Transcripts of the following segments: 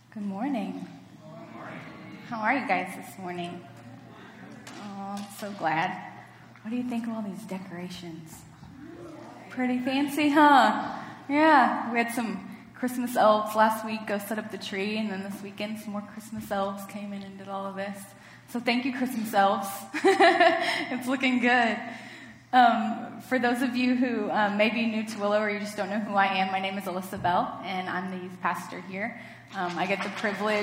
Good morning. How are you guys this morning? Oh, I'm so glad. What do you think of all these decorations? Pretty fancy, huh? Yeah, we had some Christmas elves last week go set up the tree, and then this weekend some more Christmas elves came in and did all of this. So thank you, Christmas elves. It's looking good. For those of you who may be new to Willow or you just don't know who I am, my name is Alyssa Bell, and I'm the youth pastor here. I get the privilege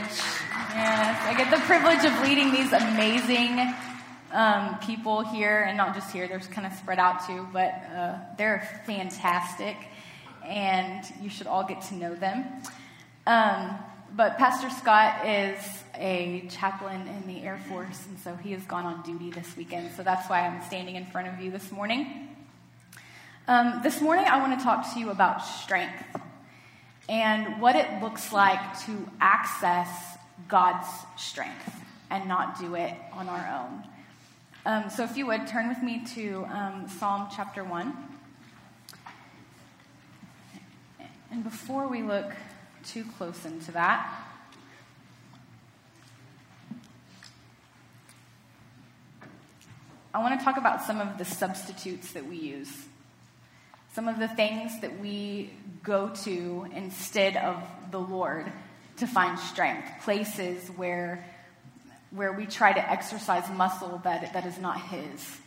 of leading these amazing people here, and not just here, they're kind of spread out too, but they're fantastic, and you should all get to know them. But Pastor Scott is a chaplain in the Air Force, and so he has gone on duty this weekend, so that's why I'm standing in front of you this morning. This morning I want to talk to you about strength and what it looks like to access God's strength and not do it on our own. So if you would, turn with me to Psalm chapter 1. And before we look too close into that, I want to talk about some of the substitutes that we use. Some of the things that we go to instead of the Lord to find strength. Places where we try to exercise muscle that is not His.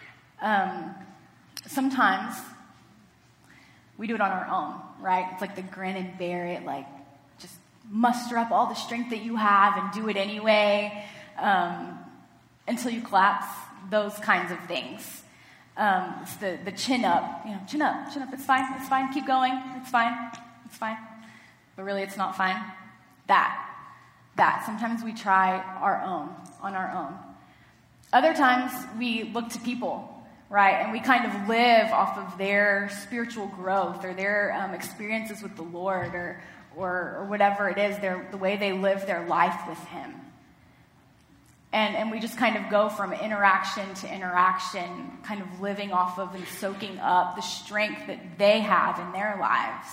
Sometimes we do it on our own, right? It's like the grin and bear it, like just muster up all the strength that you have and do it anyway until you collapse. Those kinds of things. It's the chin up, chin up, it's fine, keep going, it's fine. But really it's not fine. That. Sometimes we try on our own. Other times we look to people, right? And we kind of live off of their spiritual growth or their experiences with the Lord or whatever it is, the way they live their life with Him. And we just kind of go from interaction to interaction, kind of living off of and soaking up the strength that they have in their lives.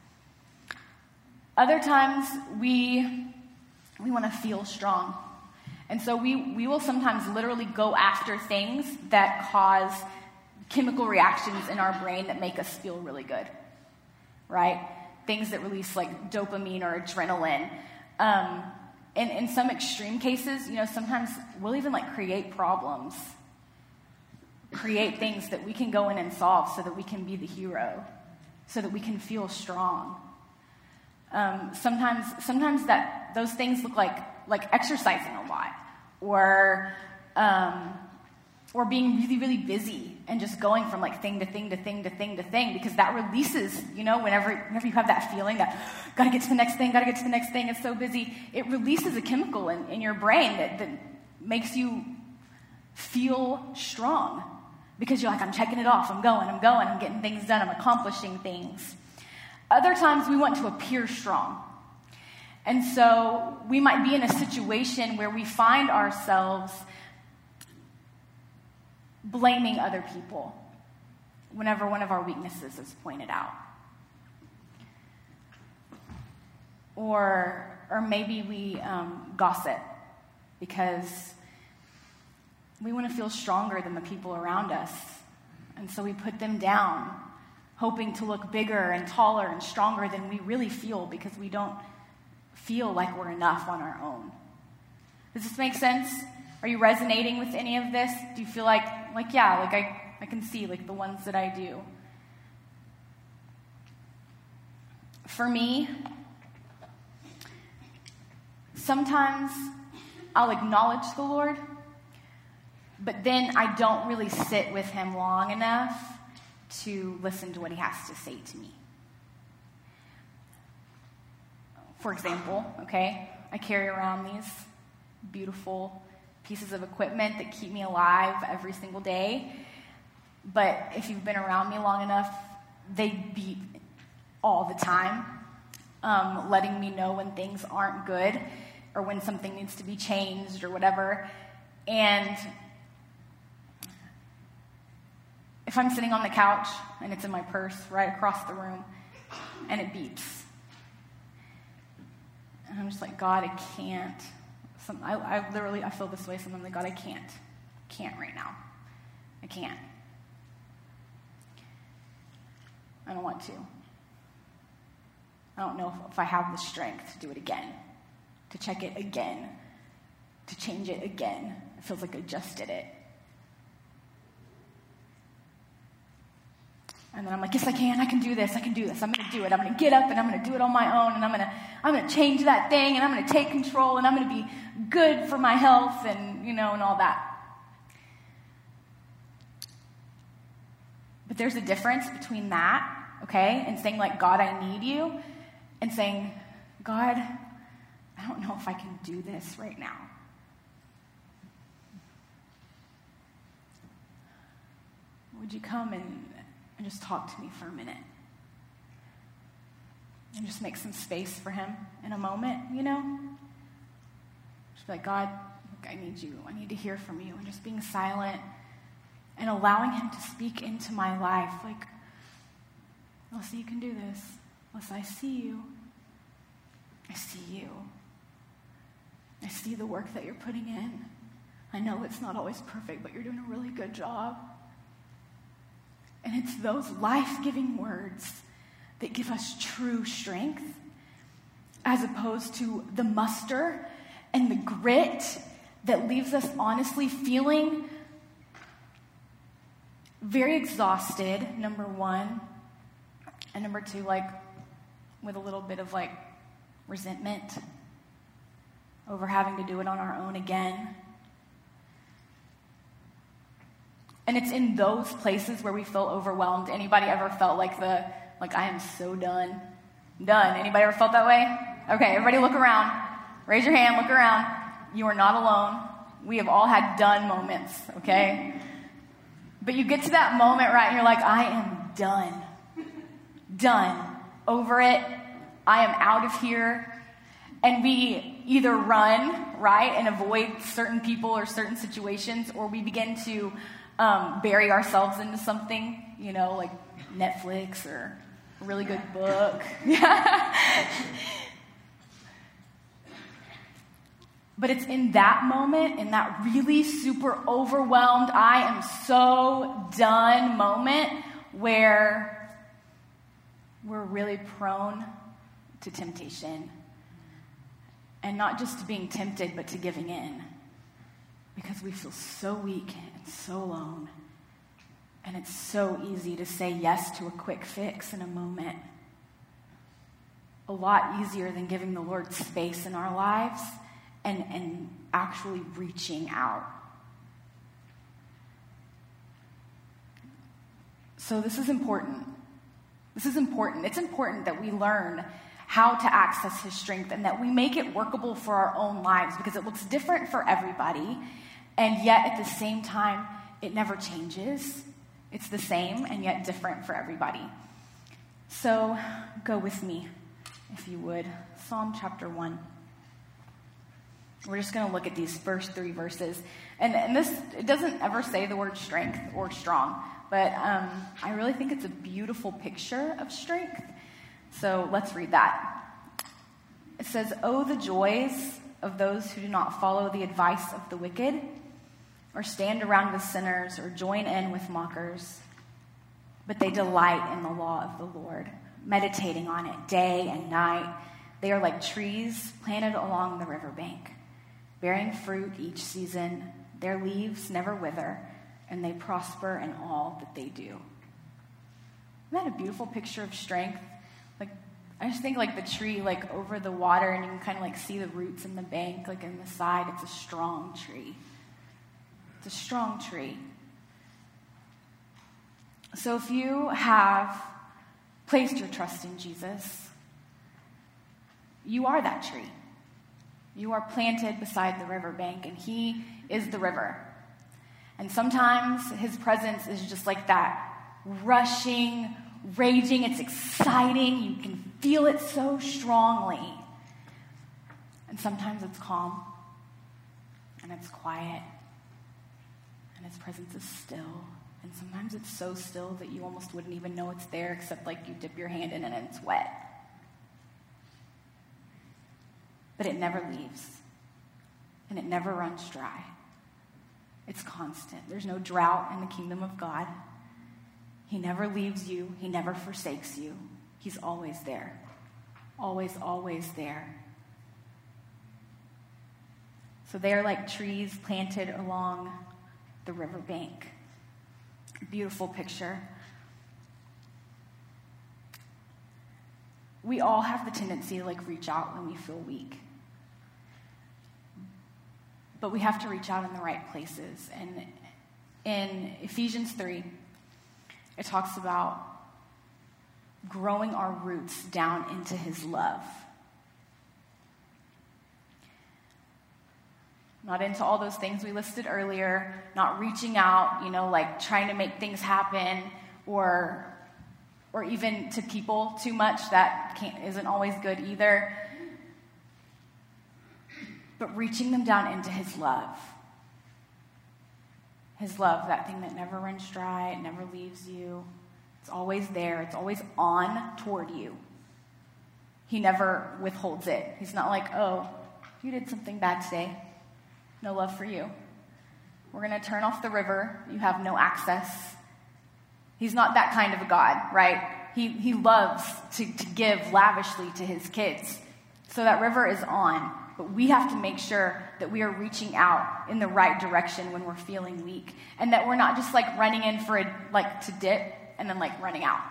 Other times, we want to feel strong. And so we will sometimes literally go after things that cause chemical reactions in our brain that make us feel really good, right? Things that release like dopamine or adrenaline. In some extreme cases, sometimes we'll even create problems, create things that we can go in and solve so that we can be the hero, so that we can feel strong. Sometimes that those things look like exercising a lot, or being really, really busy and just going from thing to thing to thing to thing to thing, because that releases, whenever you have that feeling that gotta get to the next thing, it's so busy, it releases a chemical in your brain that makes you feel strong, because you're like, I'm checking it off, I'm going, I'm getting things done, I'm accomplishing things. Other times we want to appear strong. And so we might be in a situation where we find ourselves blaming other people whenever one of our weaknesses is pointed out. Or maybe we gossip because we want to feel stronger than the people around us. And so we put them down, hoping to look bigger and taller and stronger than we really feel, because we don't feel like we're enough on our own. Does this make sense? Are you resonating with any of this? Do you feel like I can see the ones that I do? For me, sometimes I'll acknowledge the Lord, but then I don't really sit with Him long enough to listen to what He has to say to me. For example, I carry around these beautiful pieces of equipment that keep me alive every single day. But if you've been around me long enough, they beep all the time, letting me know when things aren't good or when something needs to be changed or whatever. And if I'm sitting on the couch and it's in my purse right across the room and it beeps, I'm just like, God, I can't. I feel this way sometimes, like, God, I can't. Can't right now. I can't. I don't want to. I don't know if I have the strength to do it again, to check it again, to change it again. It feels like I just did it. And then I'm like, yes, I can do this, I'm going to do it. I'm going to get up and I'm going to do it on my own, and I'm going to change that thing, and I'm going to take control, and I'm going to be good for my health, and, and all that. But there's a difference between that, okay, and saying, like, God, I need you, and saying, God, I don't know if I can do this right now. Would you come and just talk to me for a minute? And just make some space for him in a moment, Just be like, God, I need you. I need to hear from you. And just being silent and allowing him to speak into my life. Like, Melissa, you can do this. Melissa, I see you. I see you. I see the work that you're putting in. I know it's not always perfect, but you're doing a really good job. And it's those life-giving words that give us true strength, as opposed to the muster and the grit that leaves us honestly feeling very exhausted, number one, and number two, like, with a little bit of, like, resentment over having to do it on our own again. And it's in those places where we feel overwhelmed. Anybody ever felt like I am so done? Done. Anybody ever felt that way? Okay, everybody look around. Raise your hand, look around. You are not alone. We have all had done moments, okay? But you get to that moment, right, and you're like, I am done. Done. Over it. I am out of here. And we either run, right, and avoid certain people or certain situations, or we begin to bury ourselves into something, like Netflix or a really good book. But it's in that moment, in that really super overwhelmed, I am so done moment, where we're really prone to temptation. And not just to being tempted, but to giving in. Because we feel so weak and so alone. And it's so easy to say yes to a quick fix in a moment. A lot easier than giving the Lord space in our lives and actually reaching out. So this is important. This is important. It's important that we learn how to access his strength and that we make it workable for our own lives, because it looks different for everybody, and yet at the same time, it never changes. It's the same and yet different for everybody. So go with me, if you would. Psalm chapter 1. We're just going to look at these first 3 verses. And this, it doesn't ever say the word strength or strong, but I really think it's a beautiful picture of strength. So let's read that. It says, "Oh, the joys of those who do not follow the advice of the wicked, or stand around with sinners, or join in with mockers. But they delight in the law of the Lord, meditating on it day and night. They are like trees planted along the riverbank, bearing fruit each season. Their leaves never wither, and they prosper in all that they do." Isn't that a beautiful picture of strength? Like, I just think like the tree, like over the water, and you can kind of like see the roots in the bank, like in the side. It's a strong tree. It's a strong tree. So if you have placed your trust in Jesus, you are that tree. You are planted beside the riverbank, and he is the river. And sometimes his presence is just like that, rushing, raging. It's exciting. You can feel it so strongly. And sometimes it's calm, and it's quiet, and his presence is still. And sometimes it's so still that you almost wouldn't even know it's there, except like you dip your hand in and it's wet. but it never leaves, and it never runs dry. It's constant. There's no drought in the kingdom of God. He never leaves you. He never forsakes you. He's always there. Always, always there. So they are like trees planted along the riverbank. Beautiful picture. We all have the tendency to reach out when we feel weak. But we have to reach out in the right places. And in Ephesians 3, it talks about growing our roots down into his love. Not into all those things we listed earlier, not reaching out, trying to make things happen, or even to people too much. That isn't always good either. But reaching them down into his love. His love, that thing that never runs dry, it never leaves you. It's always there. It's always on toward you. He never withholds it. He's not like, oh, you did something bad today. No love for you. We're going to turn off the river. You have no access. He's not that kind of a God, right? He loves to give lavishly to his kids. So that river is on. But we have to make sure that we are reaching out in the right direction when we're feeling weak. And that we're not just running in for to dip and then running out.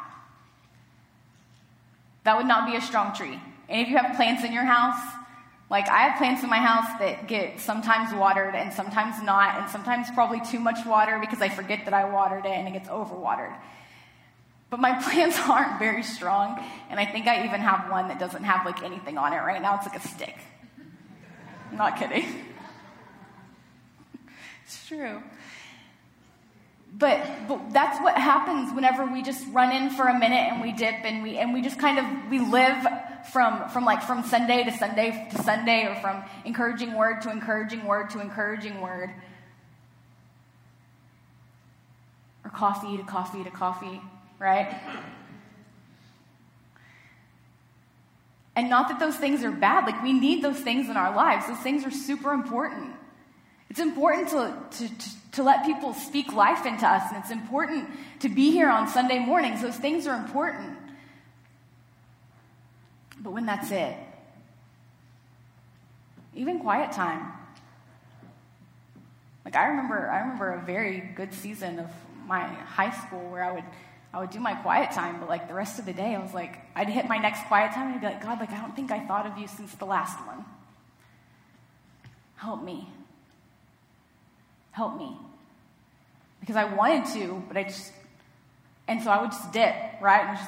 That would not be a strong tree. Any of you have plants in your house? I have plants in my house that get sometimes watered and sometimes not, and sometimes probably too much water because I forget that I watered it and it gets overwatered. But my plants aren't very strong, and I think I even have one that doesn't have anything on it right now. It's a stick. I'm not kidding. It's true. But that's what happens whenever we just run in for a minute and we dip and we just we live from Sunday to Sunday to Sunday, or from encouraging word to encouraging word to encouraging word, or coffee to coffee to coffee, right? And not that those things are bad. We need those things in our lives. Those things are super important. It's important to let people speak life into us, and it's important to be here on Sunday mornings. Those things are important. But when that's it, even quiet time. I remember a very good season of my high school where I would do my quiet time, but the rest of the day I was I'd hit my next quiet time and I'd be like, God, I don't think I thought of you since the last one. Help me. Help me. Because I wanted to, but and so I would just dip, right? And just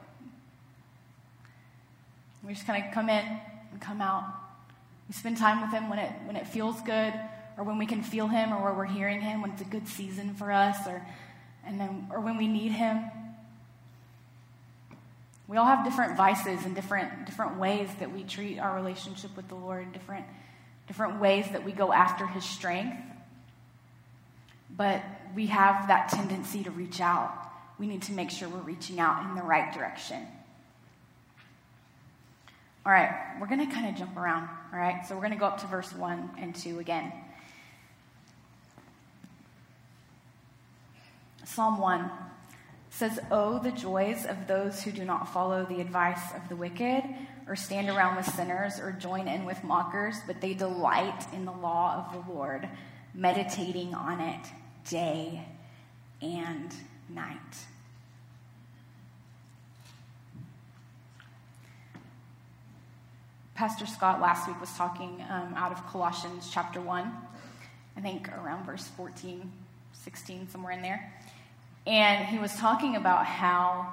we just kind of come in and come out. We spend time with him when it feels good, or when we can feel him, or where we're hearing him, when it's a good season for us, or when we need him. We all have different vices and different ways that we treat our relationship with the Lord, different ways that we go after his strength. But we have that tendency to reach out. We need to make sure we're reaching out in the right direction. All right, we're going to kind of jump around, all right? So we're going to go up to verse 1 and 2 again. Psalm 1 says, "Oh, the joys of those who do not follow the advice of the wicked, or stand around with sinners, or join in with mockers, but they delight in the law of the Lord, meditating on it day and night." Pastor Scott last week was talking out of Colossians chapter 1, I think around verse 14, 16, somewhere in there. And he was talking about how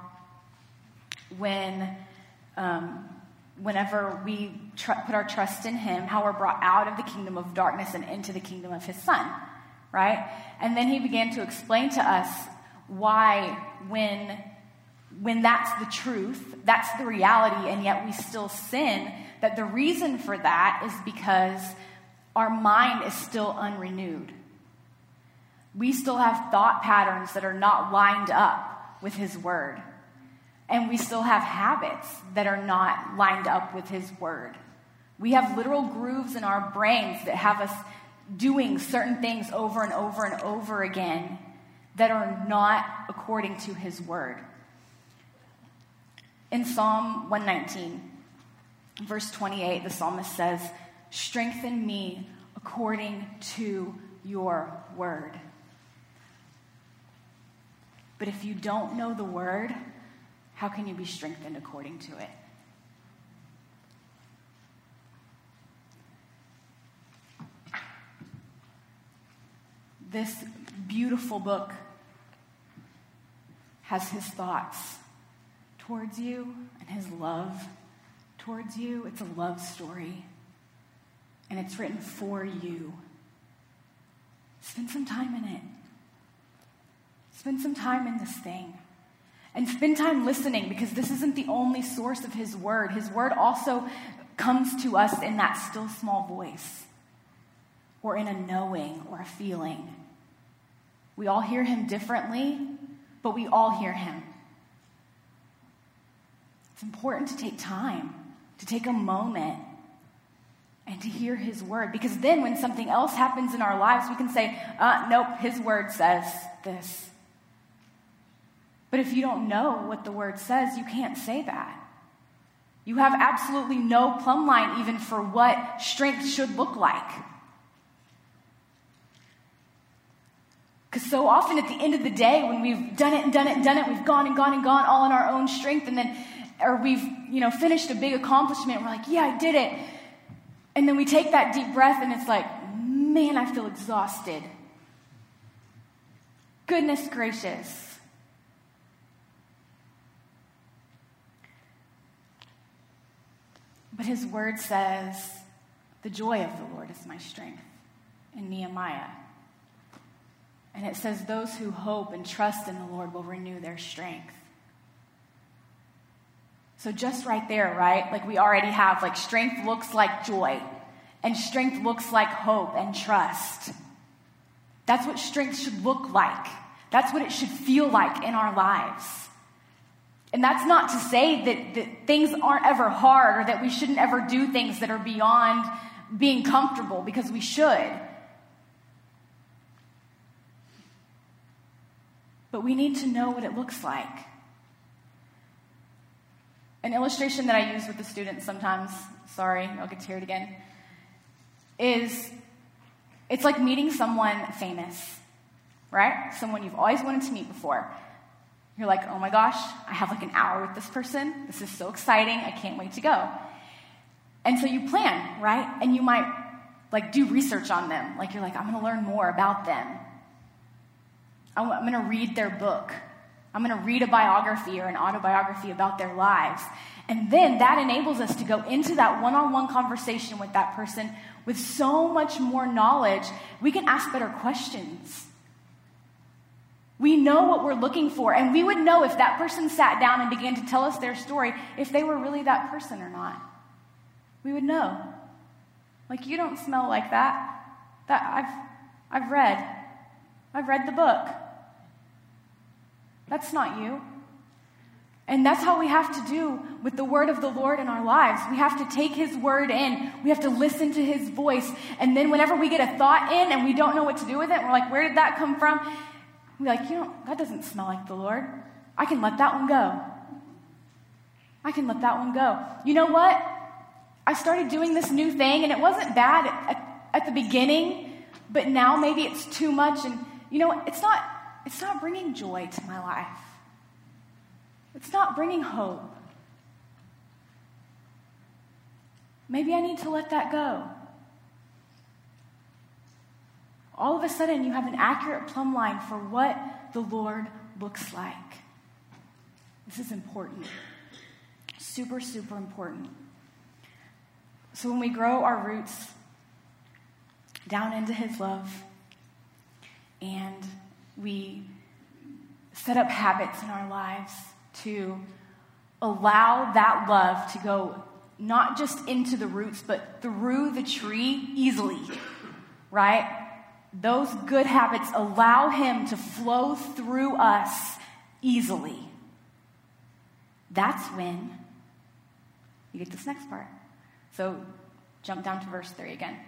whenever we put our trust in him, how we're brought out of the kingdom of darkness and into the kingdom of his son, right? And then he began to explain to us why when that's the truth, that's the reality, and yet we still sin, that the reason for that is because our mind is still unrenewed. We still have thought patterns that are not lined up with his word. And we still have habits that are not lined up with his word. We have literal grooves in our brains that have us doing certain things over and over and over again that are not according to his word. In Psalm 119, verse 28, the psalmist says, "Strengthen me according to your word." But if you don't know the word, how can you be strengthened according to it? This beautiful book has his thoughts towards you and his love towards you. It's a love story, and it's written for you. Spend some time in it. Spend some time in this thing. And spend time listening, because this isn't the only source of his word. His word also comes to us in that still small voice, or in a knowing or a feeling. We all hear him differently, but we all hear him. It's important to take time, to take a moment, and to hear his word. Because then when something else happens in our lives, we can say, nope, his word says this. But if you don't know what the word says, you can't say that. You have absolutely no plumb line even for what strength should look like. Because so often at the end of the day, when we've done it and done it and done it, we've gone and gone and gone all in our own strength, and then, or we've, finished a big accomplishment, we're like, yeah, I did it. And then we take that deep breath and it's like, man, I feel exhausted. Goodness gracious. But his word says, the joy of the Lord is my strength, in Nehemiah. And it says, those who hope and trust in the Lord will renew their strength. So just right there, right? Like we already have, like strength looks like joy. And strength looks like hope and trust. That's what strength should look like. That's what it should feel like in our lives. And that's not to say that things aren't ever hard, or that we shouldn't ever do things that are beyond being comfortable, because we should. But we need to know what it looks like. An illustration that I use with the students sometimes, sorry, I'll get to hear it again, is it's like meeting someone famous, right? Someone you've always wanted to meet before. You're like, oh my gosh, I have like an hour with this person. This is so exciting. I can't wait to go. And so you plan, right? And you might like do research on them. Like you're like, I'm going to learn more about them. I'm going to read their book. I'm going to read a biography or an autobiography about their lives. And then that enables us to go into that one-on-one conversation with that person with so much more knowledge. We can ask better questions. We know what we're looking for, and we would know if that person sat down and began to tell us their story, if they were really that person or not. We would know. Like, you don't smell like that. I've read the book. That's not you. And that's how we have to do with the word of the Lord in our lives. We have to take his word in. We have to listen to his voice. And then whenever we get a thought in and we don't know what to do with it, we're like, where did that come from? We're like, that doesn't smell like the Lord. I can let that one go. I can let that one go. You know what? I started doing this new thing, and it wasn't bad at the beginning, but now maybe it's too much. And it's not bringing joy to my life. It's not bringing hope. Maybe I need to let that go. All of a sudden, you have an accurate plumb line for what the Lord looks like. This is important. Super, super important. So when we grow our roots down into his love, and we set up habits in our lives to allow that love to go not just into the roots, but through the tree easily, right? Those good habits allow him to flow through us easily. That's when you get this next part. So Jump down to verse 3 again.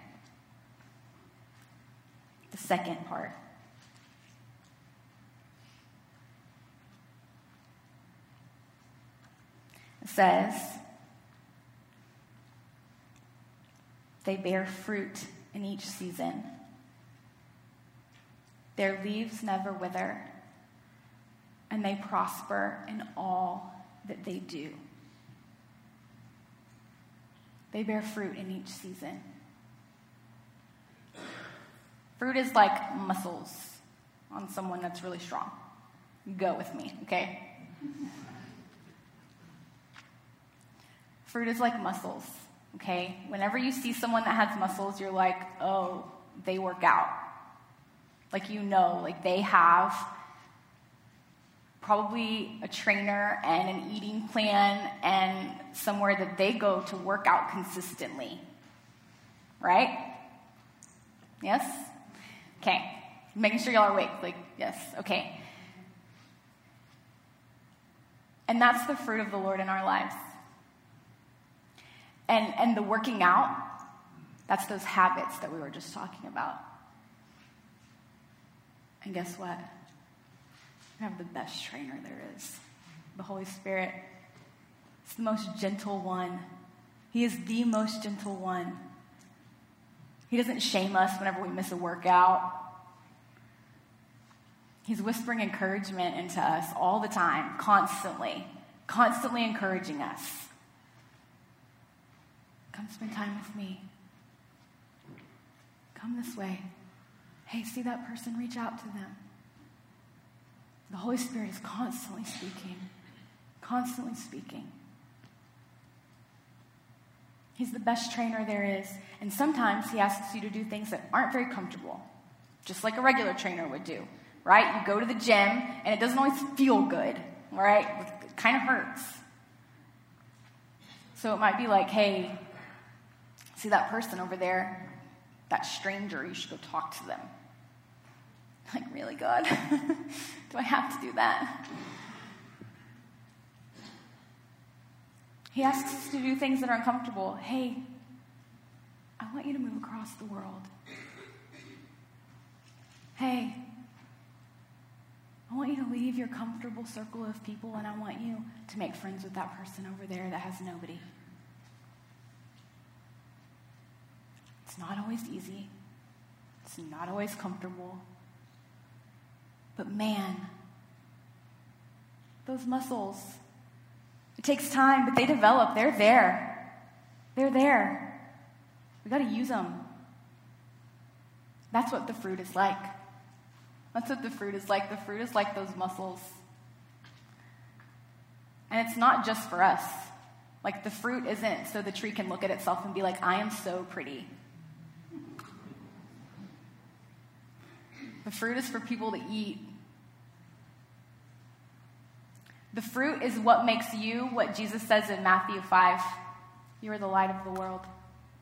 The second part. It says, they bear fruit in each season. Their leaves never wither, and they prosper in all that they do. They bear fruit in each season. Fruit is like muscles on someone that's really strong. Go with me, okay? Fruit is like muscles, okay? Whenever you see someone that has muscles, you're like, oh, they work out. Like, you know, like they have probably a trainer and an eating plan and somewhere that they go to work out consistently. Right? Yes? Okay. Making sure y'all are awake. Like, yes. Okay. And that's the fruit of the Lord in our lives. And the working out, that's those habits that we were just talking about. And guess what? We have the best trainer there is, the Holy Spirit. He's the most gentle one. He is the most gentle one. He doesn't shame us whenever we miss a workout. He's whispering encouragement into us all the time, constantly encouraging us. Come spend time with me. Come this way. Hey, see that person? Reach out to them. The Holy Spirit is constantly speaking. Constantly speaking. He's the best trainer there is. And sometimes he asks you to do things that aren't very comfortable. Just like a regular trainer would do. Right? You go to the gym and it doesn't always feel good. Right? It kind of hurts. So it might be like, hey, see that person over there? That stranger, you should go talk to them. Like, really, God? Do I have to do that? He asks us to do things that are uncomfortable. Hey, I want you to move across the world. Hey, I want you to leave your comfortable circle of people, and I want you to make friends with that person over there that has nobody. It's not always easy. It's not always comfortable. But man, those muscles, it takes time, but they develop. They're there. They're there. We got to use them. That's what the fruit is like. That's what the fruit is like. The fruit is like those muscles. And it's not just for us. Like, the fruit isn't so the tree can look at itself and be like, I am so pretty. The fruit is for people to eat. The fruit is what makes you what Jesus says in Matthew 5. You are the light of the world.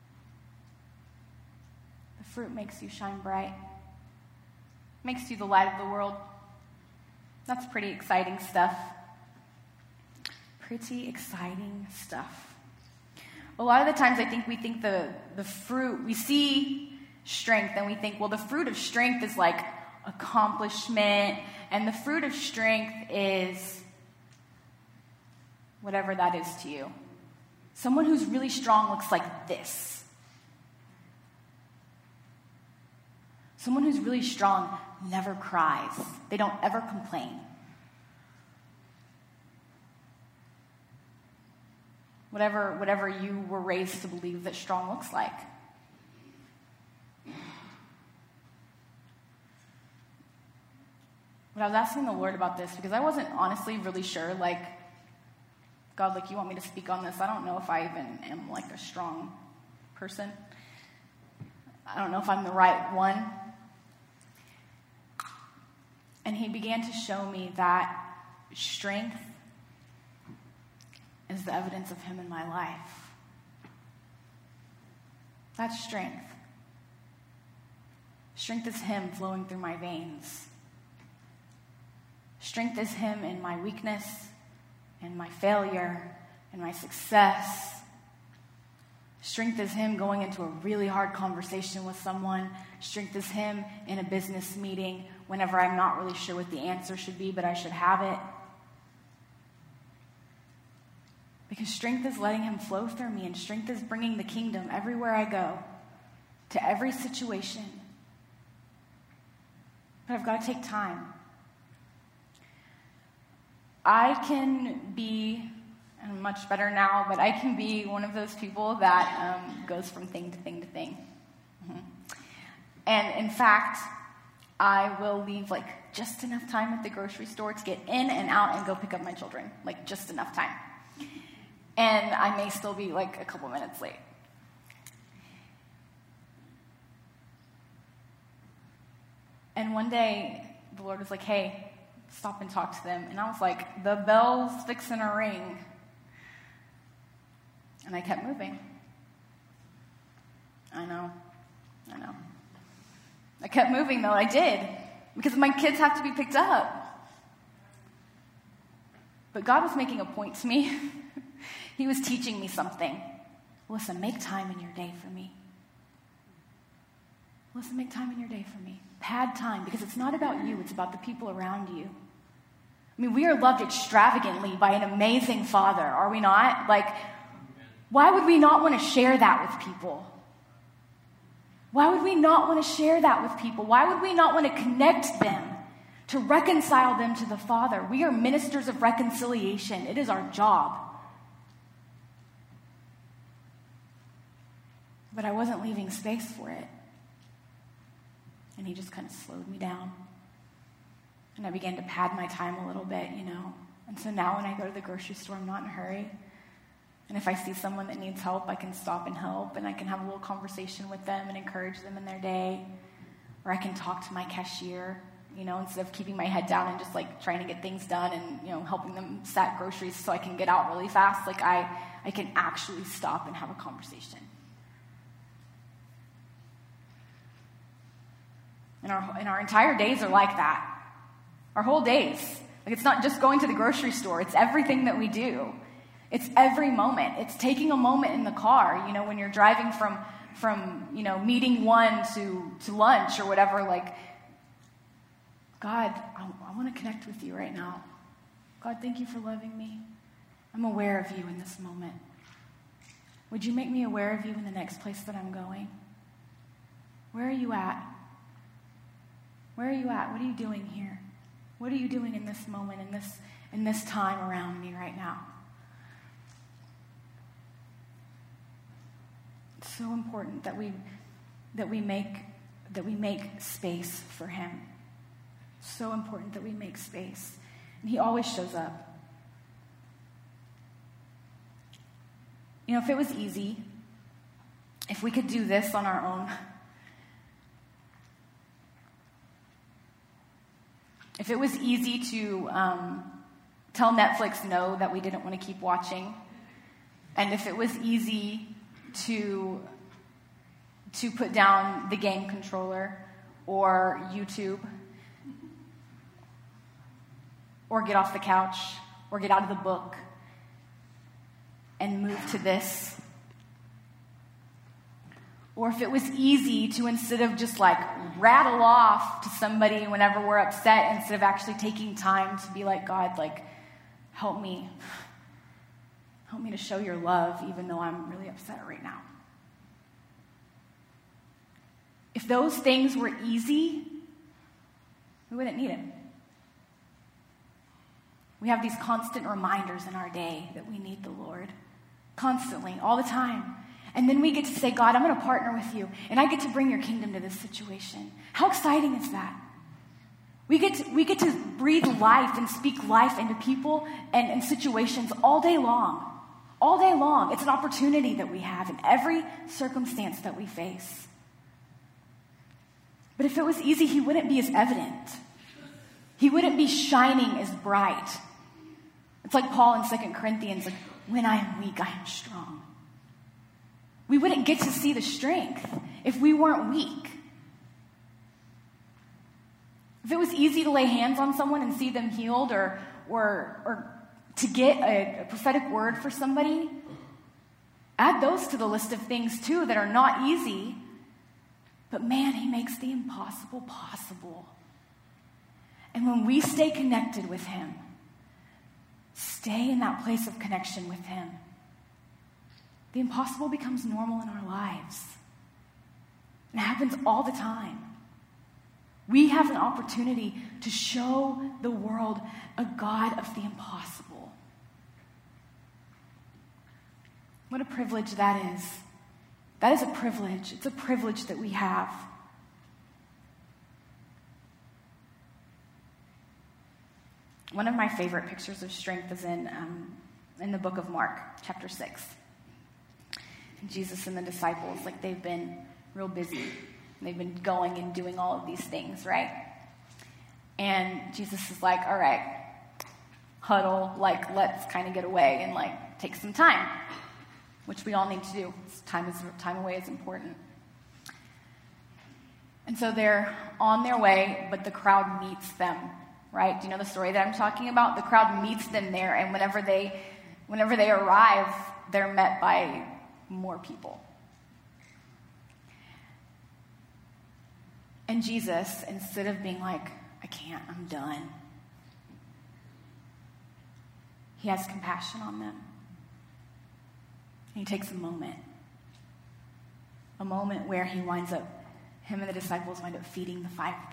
The fruit makes you shine bright. Makes you the light of the world. That's pretty exciting stuff. Pretty exciting stuff. A lot of the times I think we think the fruit, we see strength and we think, well, the fruit of strength is like accomplishment, and the fruit of strength is whatever that is to you. Someone who's really strong looks like this. Someone who's really strong never cries. They don't ever complain. Whatever you were raised to believe that strong looks like. But I was asking the Lord about this because I wasn't honestly really sure, like, God, like, you want me to speak on this? I don't know if I even am, like, a strong person. I don't know if I'm the right one. And he began to show me that strength is the evidence of him in my life. That's strength. Strength is him flowing through my veins. Strength is him in my weakness, in my failure, in my success. Strength is him going into a really hard conversation with someone. Strength is him in a business meeting whenever I'm not really sure what the answer should be, but I should have it. Because strength is letting him flow through me, and strength is bringing the kingdom everywhere I go, to every situation. But I've got to take time. I can be, and I'm much better now, but I can be one of those people that goes from thing to thing to thing. Mm-hmm. And in fact, I will leave like just enough time at the grocery store to get in and out and go pick up my children. Like just enough time. And I may still be like a couple minutes late. And one day, the Lord was like, hey, stop and talk to them. And I was like, the bell's fixing to ring. And I kept moving. I know. I kept moving, though. I did. Because my kids have to be picked up. But God was making a point to me. He was teaching me something. Listen, make time in your day for me. Listen, make time in your day for me. Pad time, because it's not about you. It's about the people around you. I mean, we are loved extravagantly by an amazing Father, are we not? Like, why would we not want to share that with people? Why would we not want to share that with people? Why would we not want to connect them, to reconcile them to the Father? We are ministers of reconciliation. It is our job. But I wasn't leaving space for it. And he just kind of slowed me down. And I began to pad my time a little bit, And so now when I go to the grocery store, I'm not in a hurry. And if I see someone that needs help, I can stop and help. And I can have a little conversation with them and encourage them in their day. Or I can talk to my cashier, instead of keeping my head down and just like trying to get things done and, helping them sack groceries so I can get out really fast. Like I can actually stop and have a conversation. And our entire days are like that. Our whole days. Like it's not just going to the grocery store. It's everything that we do. It's every moment. It's taking a moment in the car, when you're driving from meeting one to lunch or whatever, like, God, I want to connect with you right now. God, thank you for loving me. I'm aware of you in this moment. Would you make me aware of you in the next place that I'm going? Where are you at? Where are you at? What are you doing here? What are you doing in this moment, in this time around me right now? It's so important that we make space for him. So important that we make space. And he always shows up. If it was easy, if we could do this on our own, if it was easy to tell Netflix no that we didn't want to keep watching, and if it was easy to put down the game controller or YouTube, or get off the couch, or get out of the book and move to this, or if it was easy to, instead of just like rattle off to somebody whenever we're upset, instead of actually taking time to be like, God, like, help me to show your love even though I'm really upset right now. If those things were easy, we wouldn't need him. We have these constant reminders in our day that we need the Lord. Constantly, all the time. And then we get to say, God, I'm going to partner with you, and I get to bring your kingdom to this situation. How exciting is that? We get to breathe life and speak life into people and situations all day long. All day long. It's an opportunity that we have in every circumstance that we face. But if it was easy, he wouldn't be as evident. He wouldn't be shining as bright. It's like Paul in 2 Corinthians, like, when I am weak, I am strong. We wouldn't get to see the strength if we weren't weak. If it was easy to lay hands on someone and see them healed, or to get a prophetic word for somebody, Add those to the list of things too that are not easy. But man, he makes the impossible possible. And when we stay connected with him, stay in that place of connection with him, the impossible becomes normal in our lives. It happens all the time. We have an opportunity to show the world a God of the impossible. What a privilege that is. That is a privilege. It's a privilege that we have. One of my favorite pictures of strength is in the book of Mark, chapter 6. And Jesus and the disciples, like they've been real busy. They've been going and doing all of these things, right? And Jesus is like, all right, huddle, like let's kind of get away and like take some time, which we all need to do. Time away is important. And so they're on their way, but the crowd meets them, right? Do you know the story that I'm talking about? The crowd meets them there, and whenever they arrive, they're met by more people. And Jesus, instead of being like, I can't, I'm done, he has compassion on them. And he takes a moment where him and the disciples wind up feeding the 5,000.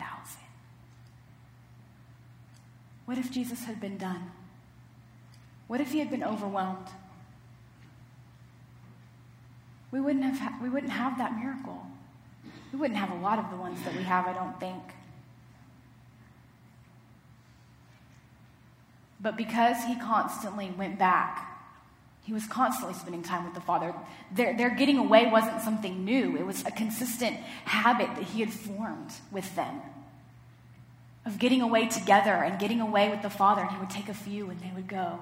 What if Jesus had been done? What if he had been overwhelmed? We wouldn't have that miracle. We wouldn't have a lot of the ones that we have, I don't think. But because he constantly went back, he was constantly spending time with the Father. Their getting away wasn't something new. It was a consistent habit that he had formed with them of getting away together and getting away with the Father. And he would take a few and they would go.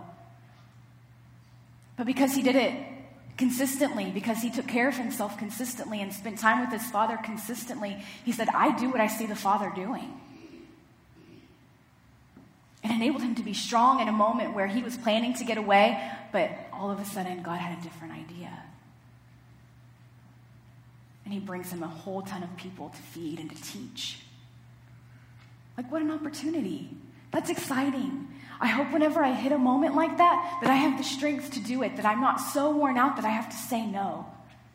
But because he did it consistently, because he took care of himself consistently and spent time with his Father consistently, he said, I do what I see the Father doing. It enabled him to be strong in a moment where he was planning to get away, but all of a sudden God had a different idea. And he brings him a whole ton of people to feed and to teach. Like, what an opportunity. That's exciting. I hope whenever I hit a moment like that I have the strength to do it, that I'm not so worn out that I have to say no.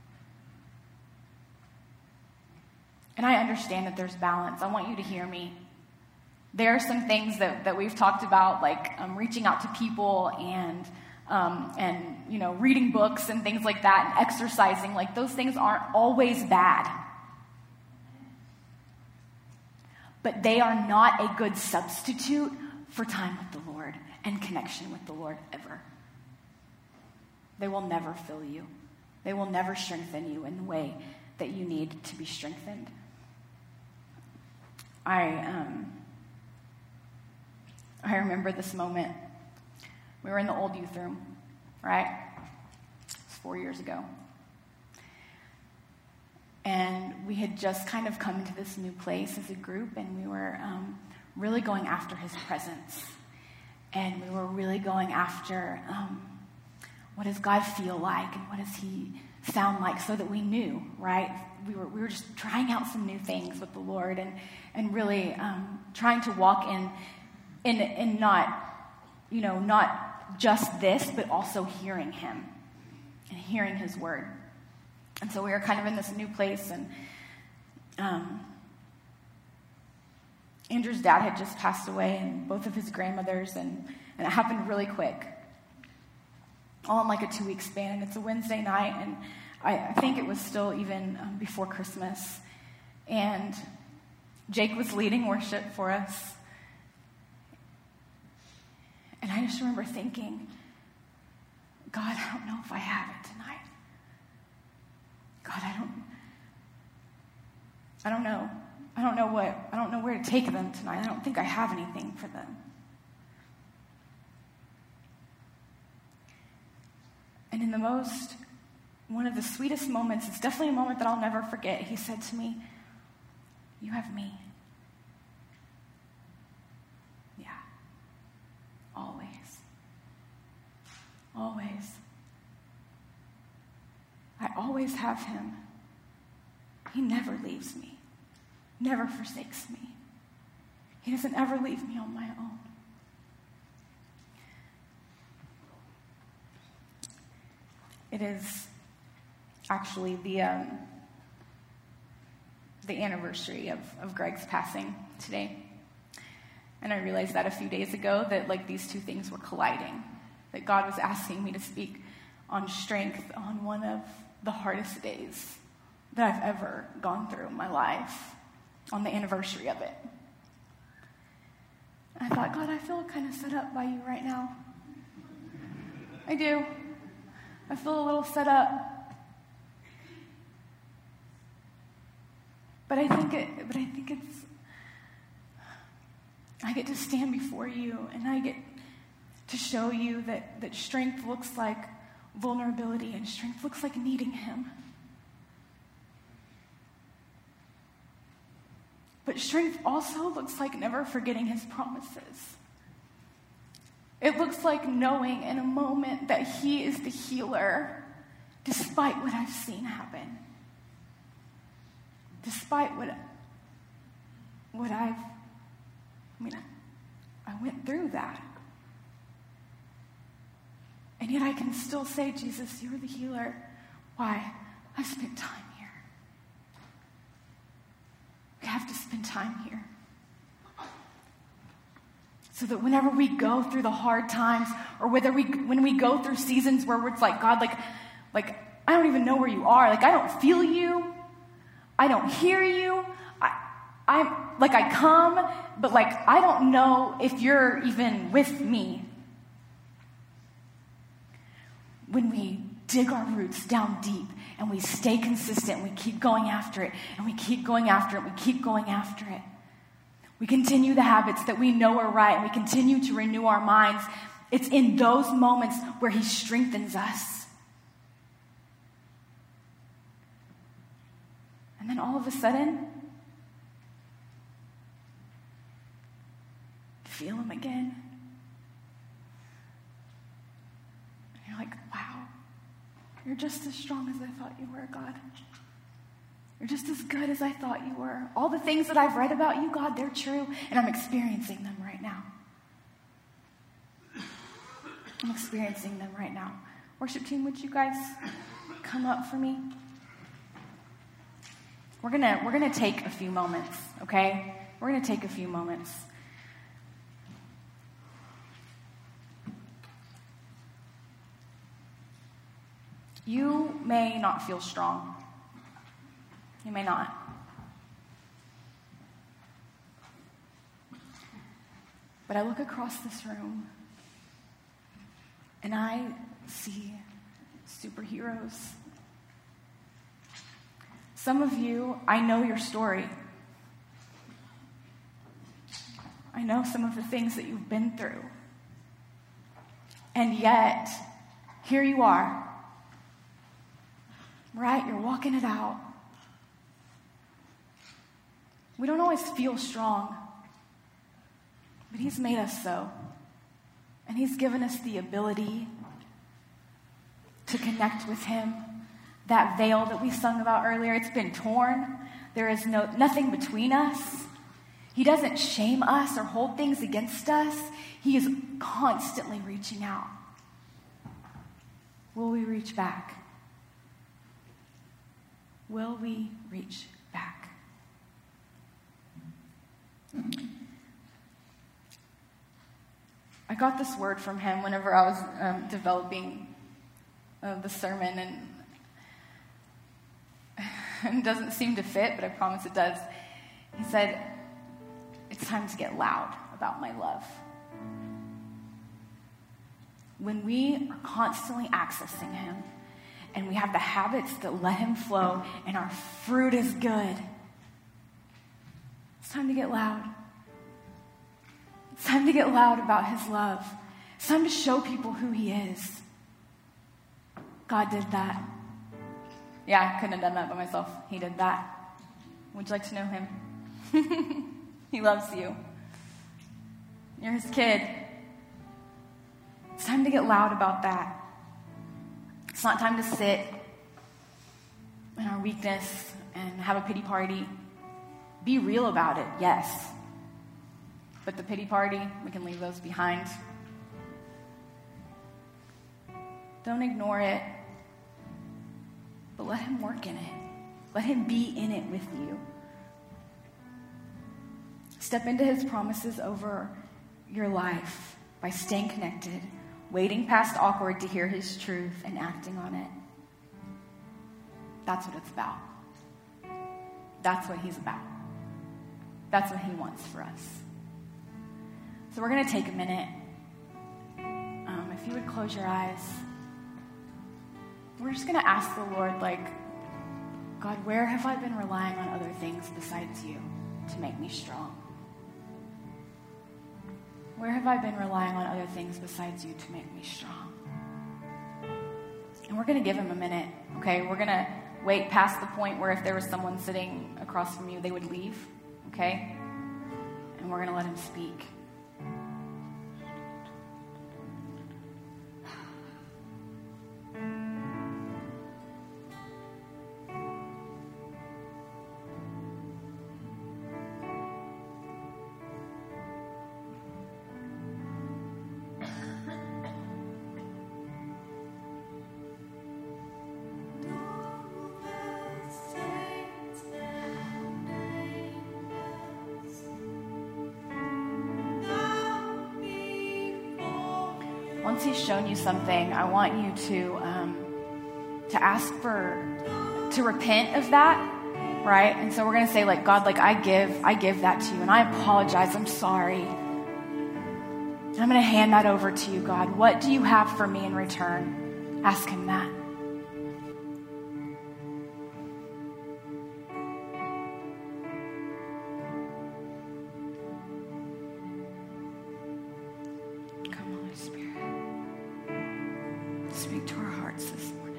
And I understand that there's balance. I want you to hear me. There are some things that we've talked about, like reaching out to people and reading books and things like that, and exercising. Like, those things aren't always bad. But they are not a good substitute for time with the Lord and connection with the Lord ever. They will never fill you. They will never strengthen you in the way that you need to be strengthened. I remember this moment. We were in the old youth room, right? It was 4 years ago. And we had just kind of come into this new place as a group, and we were really going after his presence. And we were really going after what does God feel like and what does he sound like, so that we knew, right? We were just trying out some new things with the Lord and really trying to walk in not just this, but also hearing him and hearing his word. And so we were kind of in this new place, and Andrew's dad had just passed away, and both of his grandmothers, and it happened really quick, all in like a 2-week span. It's a Wednesday night, and I think it was still even before Christmas, and Jake was leading worship for us, and I just remember thinking, God, I don't know if I have it tonight. God, I don't know. I don't know where to take them tonight. I don't think I have anything for them. And in one of the sweetest moments, it's definitely a moment that I'll never forget, he said to me, you have me. Yeah. Always. Always. I always have him. He never leaves me, never forsakes me. He doesn't ever leave me on my own. It is actually the anniversary of Greg's passing today. And I realized that a few days ago that like these two things were colliding. That God was asking me to speak on strength on one of the hardest days that I've ever gone through in my life, on the anniversary of it. And I thought, God, I feel kind of set up by you right now. I do. I feel a little set up. But I think it's I get to stand before you and I get to show you that strength looks like vulnerability and strength looks like needing him. But strength also looks like never forgetting his promises. It looks like knowing in a moment that he is the healer, despite what I've seen happen. Despite I went through that. And yet I can still say, Jesus, you're the healer. Why? I've spent time here. We have to spend time here. So that whenever we go through the hard times, or when we go through seasons where it's like, God, like I don't even know where you are. Like, I don't feel you. I don't hear you. I come, but like, I don't know if you're even with me. When we dig our roots down deep and we stay consistent, we keep going after it, and we keep going after it, we keep going after it. We continue the habits that we know are right, and we continue to renew our minds. It's in those moments where he strengthens us. And then all of a sudden, feel him again. And you're like, wow, you're just as strong as I thought you were, God. You're just as good as I thought you were. All the things that I've read about you, God, they're true, and I'm experiencing them right now. I'm experiencing them right now. Worship team, would you guys come up for me? We're gonna take a few moments, okay? We're gonna take a few moments. You may not feel strong. You may not. But I look across this room and I see superheroes. Some of you, I know your story. I know some of the things that you've been through. And yet, here you are. Right? You're walking it out. We don't always feel strong, but he's made us so. And he's given us the ability to connect with him. That veil that we sung about earlier, it's been torn. There is nothing between us. He doesn't shame us or hold things against us. He is constantly reaching out. Will we reach back? Will we reach back? I got this word from him whenever I was developing the sermon, and it doesn't seem to fit, but I promise it does. He said, it's time to get loud about my love. When we are constantly accessing him, and we have the habits that let him flow, and our fruit is good, it's time to get loud. It's time to get loud about his love. It's time to show people who he is. God did that. Yeah, I couldn't have done that by myself. He did that. Would you like to know him? He loves you. You're his kid. It's time to get loud about that. It's not time to sit. and our weakness and have a pity party. Be real about it, yes. But the pity party, we can leave those behind. Don't ignore it, but let him work in it. Let him be in it with you. Step into his promises over your life by staying connected, waiting past awkward to hear his truth, and acting on it. That's what it's about. That's what he's about. That's what he wants for us. So we're going to take a minute. If you would close your eyes, we're just going to ask the Lord, God, where have I been relying on other things besides you to make me strong? Where have I been relying on other things besides you to make me strong? And we're going to give him a minute, okay? We're going to wait past the point where if there was someone sitting across from you, they would leave, okay? And we're going to let him speak. Once he's shown you something, I want you to ask to repent of that, right? And so we're going to say, God, I give that to you, and I apologize. I'm sorry. And I'm going to hand that over to you, God. What do you have for me in return? Ask him that. Speak to our hearts this morning.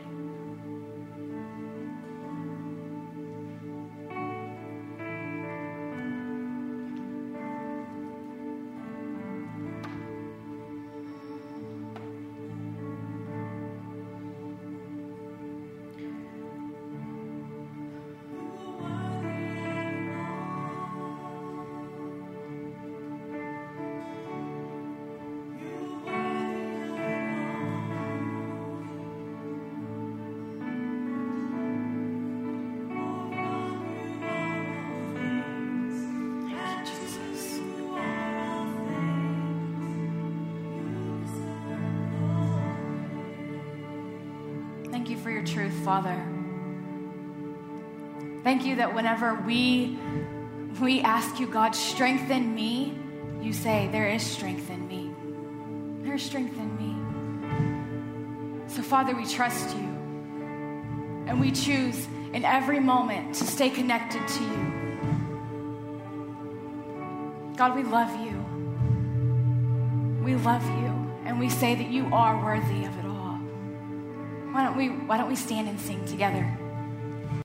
Thank you for your truth, Father. Thank you that whenever we ask you, God, strengthen me, you say, there is strength in me. There is strength in me. So, Father, we trust you. And we choose in every moment to stay connected to you. God, we love you. We love you. And we say that you are worthy of it all. Why don't we stand and sing together?